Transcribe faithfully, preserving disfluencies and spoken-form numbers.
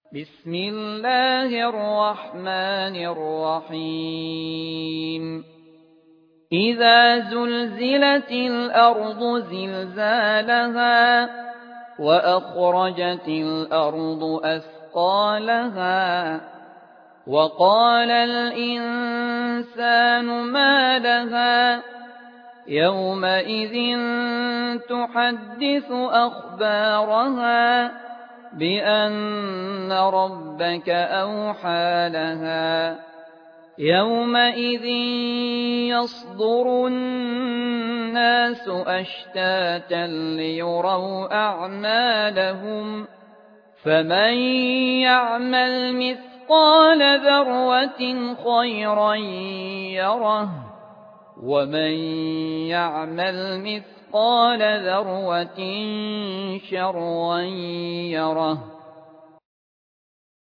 بسم الله الرحمن الرحيم إذا زلزلت الأرض زلزالها وأخرجت الأرض أثقالها وقال الإنسان ما لها يومئذ تحدث أخبارها بأن ربك أوحى لها يومئذ يصدر الناس أشتاتا ليروا أعمالهم فمن يعمل مثقال ذرة خيرا يره ومن يعمل مثقال ذرة شرا يره